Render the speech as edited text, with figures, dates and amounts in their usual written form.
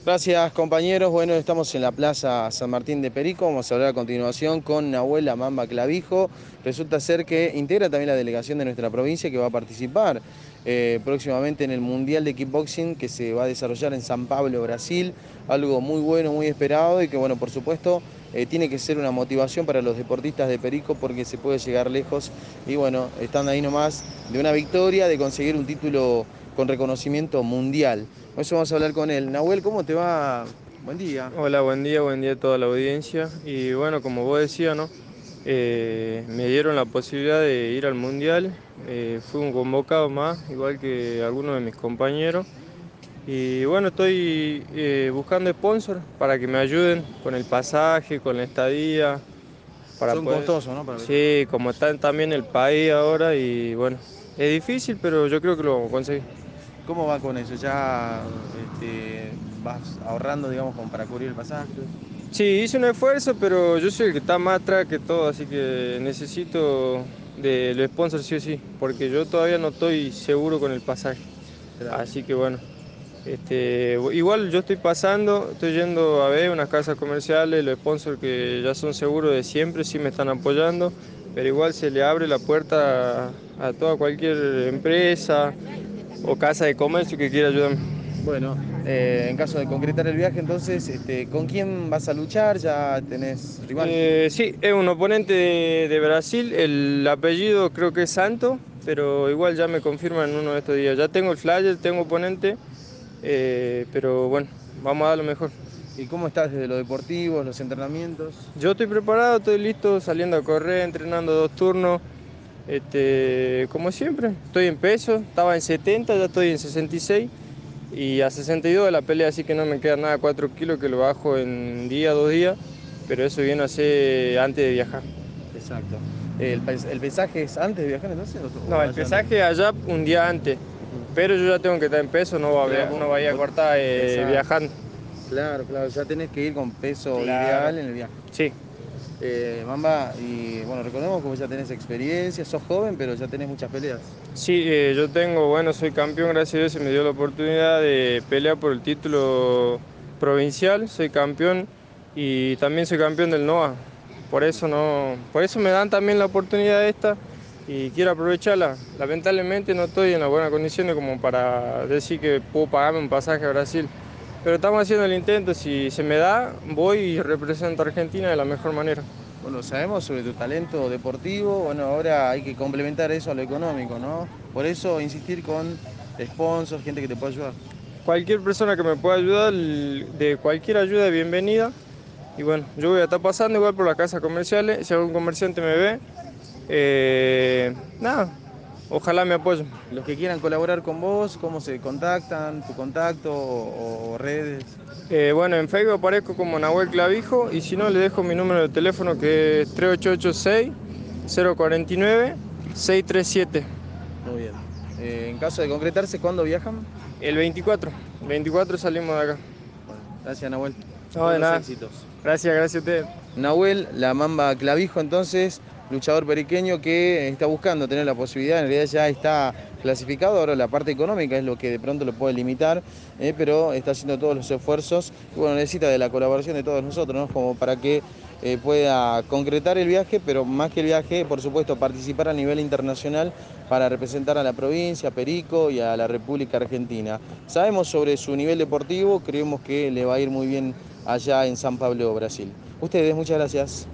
Gracias, compañeros. Bueno, estamos en la Plaza San Martín de Perico. Vamos a hablar a continuación con Nahuel La Mamba Clavijo. Resulta ser que integra también la delegación de nuestra provincia que va a participar próximamente en el Mundial de Kickboxing que se va a desarrollar en San Pablo, Brasil. Algo muy bueno, muy esperado y que, bueno, por supuesto, tiene que ser una motivación para los deportistas de Perico porque se puede llegar lejos. Y bueno, están ahí nomás de una victoria, de conseguir un título con reconocimiento mundial. Por eso vamos a hablar con él. Nahuel, ¿cómo te va? Buen día. Hola, buen día a toda la audiencia. Y bueno, como vos decías, ¿no? Me dieron la posibilidad de ir al Mundial. Fui un convocado más, igual que algunos de mis compañeros. Y bueno, estoy buscando sponsors para que me ayuden con el pasaje, con la estadía, para Son poder... costosos, ¿no? Sí, como está también el país ahora y bueno, es difícil, pero yo creo que lo vamos a conseguir. ¿Cómo va con eso? ¿Ya vas ahorrando, digamos, como para cubrir el pasaje? Sí, hice un esfuerzo, pero yo soy el que está más atrás que todo, así que necesito de los sponsors sí o sí, porque yo todavía no estoy seguro con el pasaje. Claro. Así que bueno, igual yo estoy pasando, estoy yendo a ver unas casas comerciales, los sponsors que ya son seguros de siempre sí me están apoyando, pero igual se le abre la puerta a toda cualquier empresa o casa de comercio que quiera ayudarme. Bueno, en caso de concretar el viaje, entonces, ¿con quién vas a luchar? ¿Ya tenés rival? Sí, es un oponente de Brasil, el apellido creo que es Santo, pero igual ya me confirman en uno de estos días. Ya tengo el flyer, tengo oponente, pero bueno, vamos a dar lo mejor. ¿Y cómo estás desde lo deportivo, los entrenamientos? Yo estoy preparado, estoy listo, saliendo a correr, entrenando 2 turnos, como siempre, estoy en peso, estaba en 70, ya estoy en 66 y a 62 de la pelea, así que no me queda nada, 4 kilos que lo bajo en un día, 2 días, pero eso viene a ser antes de viajar. Exacto. ¿El pesaje es antes de viajar entonces No, o el allá no? pesaje allá un día antes, pero yo ya tengo que estar en peso, Claro, no vaya a cortar exacto. viajando. Claro, claro, ya tenés que ir con peso Claro, ideal en el viaje. sí. Mamba, y bueno, recordemos que vos ya tenés experiencia, sos joven, pero ya tenés muchas peleas. Sí, yo tengo, bueno, soy campeón, gracias a Dios, se me dio la oportunidad de pelear por el título provincial, soy campeón y también soy campeón del NOA. Por eso no, por eso me dan también la oportunidad esta y quiero aprovecharla. Lamentablemente no estoy en las buenas condiciones como para decir que puedo pagarme un pasaje a Brasil. Pero estamos haciendo el intento, si se me da, voy y represento a Argentina de la mejor manera. Bueno, sabemos sobre tu talento deportivo, bueno, ahora hay que complementar eso a lo económico, ¿no? Por eso insistir con sponsors, gente que te pueda ayudar. Cualquier persona que me pueda ayudar, de cualquier ayuda, bienvenida. Y bueno, yo voy a estar pasando igual por las casas comerciales. Si algún comerciante me ve, nada, ojalá me apoyen. Los que quieran colaborar con vos, ¿cómo se contactan? ¿Tu contacto o redes? Bueno, en Facebook aparezco como Nahuel Clavijo y si no, le dejo mi número de teléfono que es 3886-049-637. Muy bien. En caso de concretarse, ¿cuándo viajan? El 24 salimos de acá. Bueno, gracias, Nahuel. No, Todos de los nada. éxitos. Gracias a ustedes. Nahuel, la Mamba Clavijo, entonces, luchador periqueño que está buscando tener la posibilidad, en realidad ya está clasificado, ahora la parte económica es lo que de pronto lo puede limitar, pero está haciendo todos los esfuerzos y bueno, necesita de la colaboración de todos nosotros, ¿no? Como para que pueda concretar el viaje, pero más que el viaje, por supuesto, participar a nivel internacional para representar a la provincia, a Perico y a la República Argentina. Sabemos sobre su nivel deportivo, creemos que le va a ir muy bien allá en San Pablo, Brasil. Ustedes, muchas gracias.